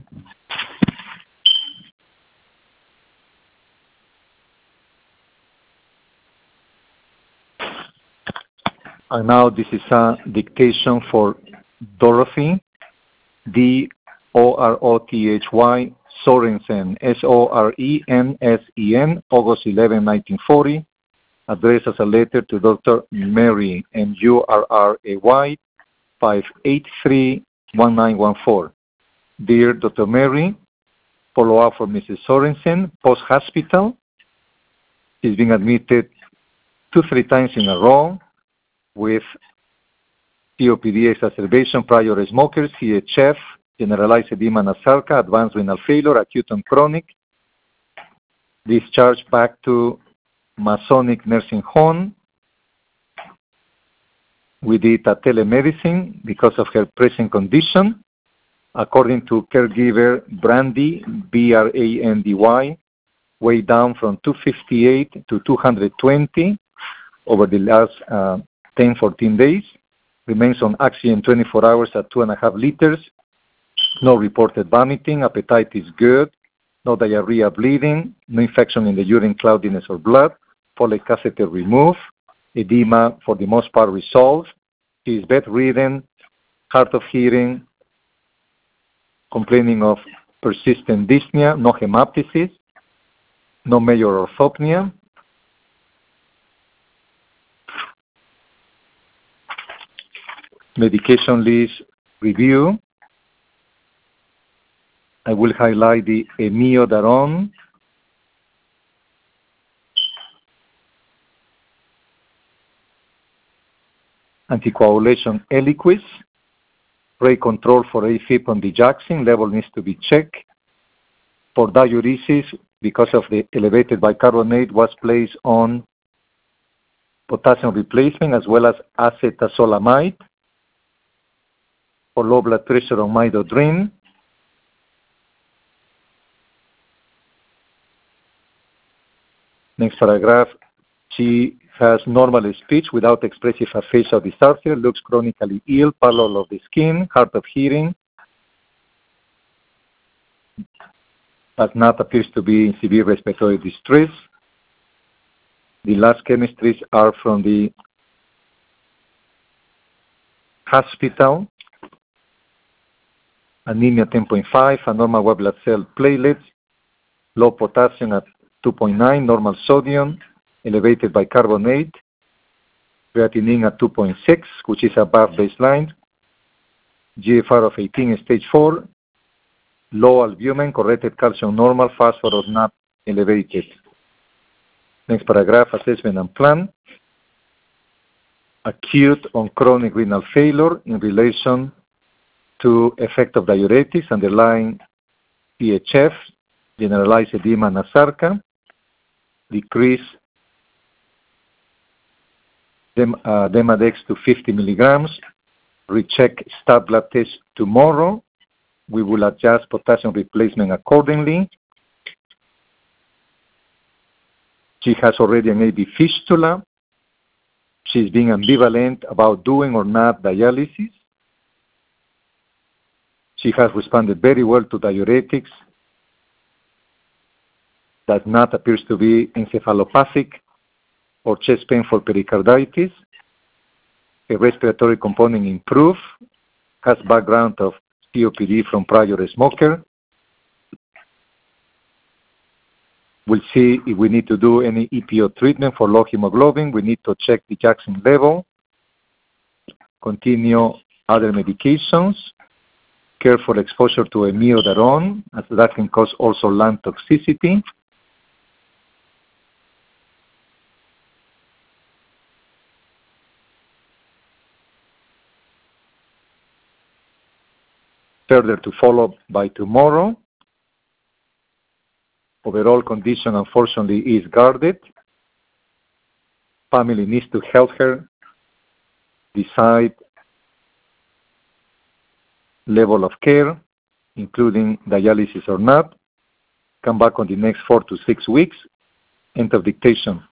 And now this is a dictation for Dorothy, D-O-R-O-T-H-Y, Sorensen, S-O-R-E-N-S-E-N, August 11, 1940, addressed as a letter to Dr. Murray, M-U-R-R-A-Y, 583-1914. Dear Dr. Murray, follow-up for Mrs. Sorensen, post-hospital. She's been admitted 2-3 times in a row with COPD exacerbation, prior smoker, CHF, generalized edema nasarca, advanced renal failure, acute and chronic. Discharged back to Masonic Nursing Home. We did a telemedicine because of her present condition. According to caregiver Brandy, B-R-A-N-D-Y, way down from 258 to 220 over the last 10-14 days. Remains on oxygen 24 hours at 2.5 liters. No reported vomiting. Appetite is good. No diarrhea, bleeding. No infection in the urine, cloudiness, or blood. Folate catheter removed. Edema, for the most part, resolved. She is bedridden, hard of hearing, complaining of persistent dyspnea, no hemoptysis, no major orthopnea. Medication list review. I will highlight the amiodarone, anticoagulation Eliquis, rate control for AFib on digoxin, level needs to be checked. For diuresis, because of the elevated bicarbonate, was placed on potassium replacement as well as acetazolamide. For low blood pressure on midodrine. Next paragraph, she has normal speech without expressive aphasia or dysarthria, looks chronically ill, pallor of the skin, hard of hearing, does not appears to be in severe respiratory distress. The last chemistries are from the hospital. Anemia 10.5, abnormal white blood cell platelets, low potassium at 2.9, normal sodium, elevated bicarbonate, creatinine at 2.6, which is above baseline, GFR of 18, stage 4, low albumin, corrected calcium normal, phosphorus not elevated. Next paragraph, assessment and plan. Acute on chronic renal failure in relation to effect of diuretics, underlying CHF, generalized edema nasarca, decrease Demodex to 50 milligrams, recheck stat blood test tomorrow. We will adjust potassium replacement accordingly. She has already an AV fistula. She's being ambivalent about doing or not dialysis. She has responded very well to diuretics. Does not appears to be encephalopathic or chest pain for pericarditis. A respiratory component improved. Has background of COPD from prior smoker. We'll see if we need to do any EPO treatment for low hemoglobin. We need to check the digoxin level. Continue other medications. Careful exposure to amiodarone, as that can cause also lung toxicity. Further to follow by tomorrow. Overall condition, unfortunately, is guarded. Family needs to help her decide level of care, including dialysis or not. Come back on the next 4 to 6 weeks. End of dictation.